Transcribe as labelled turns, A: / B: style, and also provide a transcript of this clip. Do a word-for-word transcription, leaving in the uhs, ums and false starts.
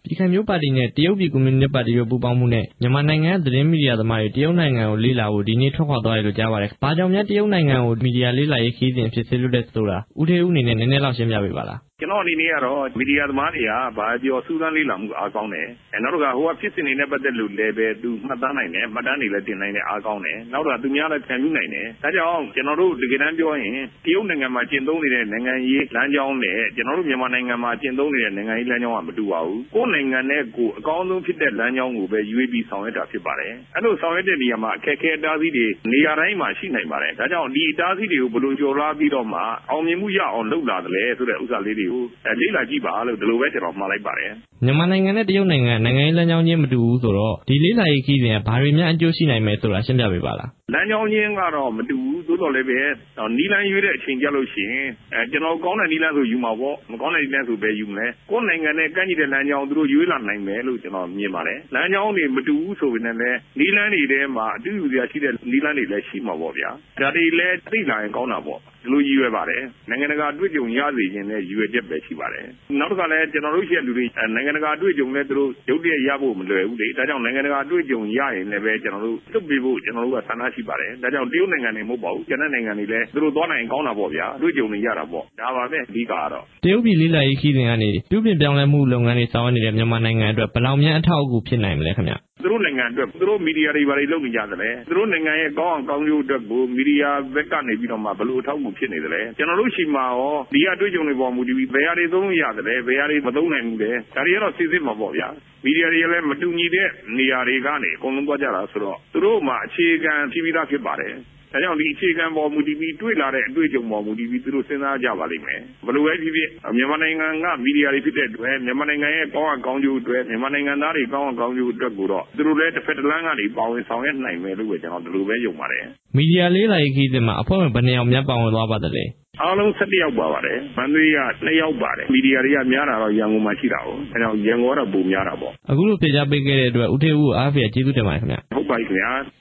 A: ပြည်ခိုင်ဖြိုးပါတီနဲ့တရုတ်ပြည်ကွန်မြူနစ်ပါတီတို့ပူးပေါင်းမှုနဲ့မြန်မာနိုင်ငံကသတင်းမီဒီယာသမားတွေတရုတ်နိုင်ငံကိုလေ့လာဖို့ဒီနေ့ထွက်ခွာသွားတယ်လို့ကြားပါတယ်။ဘာကြောင့်များတရုတ်နိုင်ငံကိုမီဒီယာလေ့လာရေးခရီးစဉ်အဖြစ်ဆေလွတ်တယ်ဆိုတာဦးထေးဦးအနေနဲ့နည်းနည်းလောက်ရှင်းပြပေးပါလား
B: ။ကျွန်တော်အနေနဲ့ကတော့မီဒီယာသမားတွေကဘာပြောစူးစမ်းလေ့လာမှုအားကောင်းတယ်။နောက်တစ်ခါဟိုကဖြစ်စဉ်တွေနဲ့ပတ်သက်လို့လည်းပဲသူမှတ်သားနိုင်တယ်။မှတ်တမ်းတွေလည်းတင်နိုင်တယ်အားကောင်းတယ်။နောက်တော့သူများလည်းဖြန့်ဖြူးနိုင်တယ်။ဒါကြောင့်ကျွန်တော်တို့တကယ်တမ်းပြောရင်တရုတ်နိုင်ငံမှာကျင့်သုံးနေတဲ့နိုင်ငံရေးလမ်းကြောင်းနဲ့ကျွန်တော်တို့မြန်မာနိုင်ငံမှာကျင့်သုံးနေတဲ့နိုင်ငံရေးလမ်းကြောင်းကမတူပါဘူး။ကိုယ်နိုင်ငံနဲ့ကိုယ်အကောင်းဆုံးဖြစ်တဲ့လမ်းကြောင်းကိုပဲရွေးပြီးဆောင်ရွက်တာဖြစ်ပါတယ်။အဲ့လိုဆောင်ရွက်တဲ့နေရာမှာအခက်အခဲအတားအဆီးတွေနေရာတိုင်းမှာရှိနိုင်ပါတယ်။ဒါကြောင့်ဒီအတားအဆီးတွေကိုဘယ်လိုကျော်လွှားပြီးတော့မှအောင်မြင်မှုရအောင်လုပ်လာတယ်လဲဆိုတဲ့ဥစ္စာလေးတွေကိုလေ့လာကြည့်ပါလို့ဒီလိုပဲကျွန်တော်မှားလိုက်ပါတယ်
A: မြန်မာနိုင်ငံနဲ့တရုတ်နိုင်ငံနိုင်ငံရေးလမ်းကြောင်းချင်းမတူဘူးဆိုတော့ဒီလေ့လာရေးခီးစဉ်ကဘာတွေများအကျိုးရှိနိုင်မယ်ဆိုတာရှင်းပြပေးပါလား
B: လမ်းကြောင်းချင်းကတော့မတူဘူးသို့တော်လည်းပဲနီလန်းရွေးတဲ့အချိန်ကြလို့ရှိရင်အဲကျွန်တော်ကောင်းတဲ့နီလန်းဆိုယူမှာပေါ့မကောင်းတဲ့နီလန်းဆိုပဲယူမလဲကိုယ်နိုင်ငံနဲ့ကန့်ညီတဲ့လမ်းကြောင်းသူတို့ရွေးလာနိုင်မယ်လို့ကျွန်တော်မြင်ပါတယ်လမ်းကြောင်းတွေမတူဘူးဆိုပေမဲ့လည်းနီလန်းတွေထဲမှာအတူတူစရာရှိတဲ့နီလန်းတွေလည်းရှိမှာပေါ့ဗျာဒါတွေလည်းသိလာရင်ကောင်းတာပေါ့ဒီလိုရည်ရွယ်ပါတယ်နိုင်ငံတကာအတွေ့အကြုံရစေခြင်းနဲ့ရည်ရွယ်ချက်ပဲရှိပါတယ်နောက်တစ်ခါလည်းကျွန်တော်တို့ရှိတဲ့လူတွေနိုင်ငံတကာအတွေ့အကြုံလည်းသူတို့ရုပ်တရက်ရဖို့မလွယ်ဘူးလေဒါကြောင့်နိုင်ငံတကာအတွေ့အကြုံရရင်လည်းပဲကျွန်တော်တို့လွတ်ပေးဖို့ကျွန်တော်တို့ကဆန္ဒရှိပါတယ်ဒါကြောင့်တရုတ်နိုင်ငံတွေမဟုတ်ပါဘူးကျန်တဲ့နိုင်ငံတွေလည်းသူတို့သွားနိုင်ကောင်းတာပေါ့ဗျာအတွေ့အကြုံတွေရတာပေါ့ဒါပါပဲအဓိကကတော့
A: တရုတ်ပြည်လေးလာရေးခီးစဉ်ကနေပြုပြင်ပြောင်းလဲမှုလုပ်ငန်းတွေဆောင်ရွက်နေတဲ့မြန်မာနိုင်ငံအတွက်ဘယ်လောက်များအထောက်အကူဖြစ်နိုင်မလဲခင်ဗျ
B: သူတို့နိုင်ငံအတွက်သူတို့မီဒီယာတွေဘာတွေလုပ်နေကြသလဲသူတို့နိုင်ငံရဲ့ကောင်းအောင်ကောင်းကျိုးအတွက်ကိုမီဒီယာဘက်ကနေပြီးတော့မှဘယ်လိုအထောက်အကူဖြစ်နေသလဲကျွန်တော်တို့ရှိမှာရောဒီအတွေ့အကြုံတွေပေါ်မူတည်ပြီးဘယ်ဟာတွေသုံးလို့ရတယ်လဲဘယ်ဟာတွေမသုံးနိုင်ဘူးလဲဒါတွေကတော့စစ်စစ်မှာပေါ့ဗျာမီဒီယာတွေလည်းမတူညီတဲ့နေရာတွေကနေအကုန်လုံးသွားကြတာဆိုတော့သူတို့မှာအခြေခံဖြစ်ပြီးသားဖြစ်ပါတယ်ဒါကြောင့်ဒီအခြေခံပေါ်မူတည်ပြီးတွေ့လာတဲ့အတွေ့အကြုံပေါ်မူတည်ပြီးသူတို့စဉ်းစားကြပါလိမ့်မယ်ဘယ်လိုပဲဖြစ်ဖြစ်မြန်မာနိုင်ငံကမီဒီယာတွေဖြစ်တဲ့အတွက်မြန်မာနိုင်ငံရဲ့ကောင်းအောင်ကောင်းကျိုးအတွက်မြန်မာနိုင်ငံသားတွေကောင်းအောင်ကောင်းကျိုးအတွက်ကိုတော့သူတို့လည်းတစ်ဖက်တစ်လမ်းကနေပါဝင်ဆောင်ရွက်နိုင်မယ်လို့ပဲကျွန်တော်ဒီလိုပဲယုံပါတယ်
A: မီဒီယာလေးလာရေးခီးစဉ်မှာအဖွဲ့ဝင်ဘယ်နှစ်ယောက်များပါဝင်သွားပါသလဲ
B: အားလုံး၁၁ယောက်ပါပါတယ်မန္တလေးက၂ယောက်ပါတယ်မီဒီယာတွေကများတာတော့ရန်ကုန်မှာရှိတာဟုတ်အဲကြောင့်ရန်ကုန်ကတော့ပုံများတာပေါ့
A: အခုလိုဖြေကြားပေးခဲ့တဲ့အတွက်ဦးထေးဦးအားဖြင့်ကျေးဇူးတင်ပါတယ်ခင်ဗျ
B: ဟုတ်ပါပြီခင်ဗျာ